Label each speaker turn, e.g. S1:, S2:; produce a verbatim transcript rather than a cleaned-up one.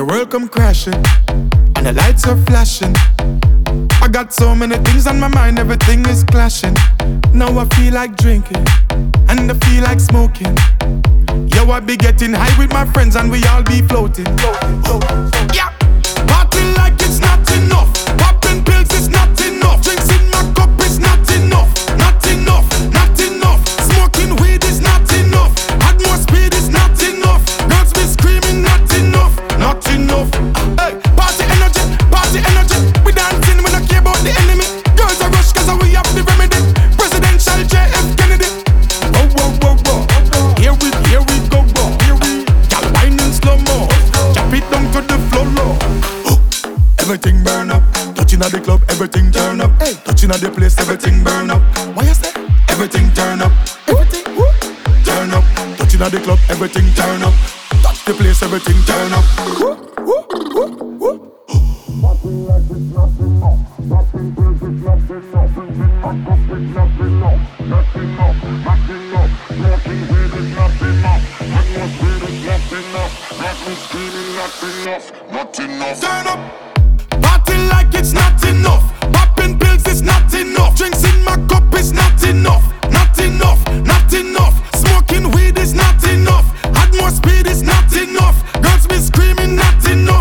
S1: your world come crashing and the lights are flashing. I got so many things on my mind, everything is clashing. Now I feel like drinking and I feel like smoking. Yo, I be getting high with my friends and we all be floating. Yeah, party like it's not enough. Popping pills is not enough. Drinks in my cup is not enough. Not enough, not enough. Smoking weed is not enough. Add more speed is not enough. Girls be screaming not enough, not enough. Hey, party energy, party energy. We dancing, we don't care about the enemy. Girls are rush cause we have the remedy. Presidential J F Kennedy. Whoa, whoa, whoa, whoa. Here we, here we go, go. Here we, gal wine in slow-mo. Chop it down to the floor, low. Everything burn up. Touching at the club, everything turn up. Hey, touching at the place, everything burn up. Why you say? Everything turn up. Everything turn up. Touching at the club, everything turn up. Touch the place, everything turn up. Nothing like it's not enough. Nothing feels it's not enough. Drinking my cup is not enough. Not enough, not enough. Smoking weed is not enough. Atmosphere is not enough. Not me screaming not enough. Not enough. Turn up. Party like it's not enough. Popping pills is not enough. Drinks in my cup is not enough. Not enough, not enough. Smoking weed is not enough. Add more speed is not enough. Girls be screaming not enough.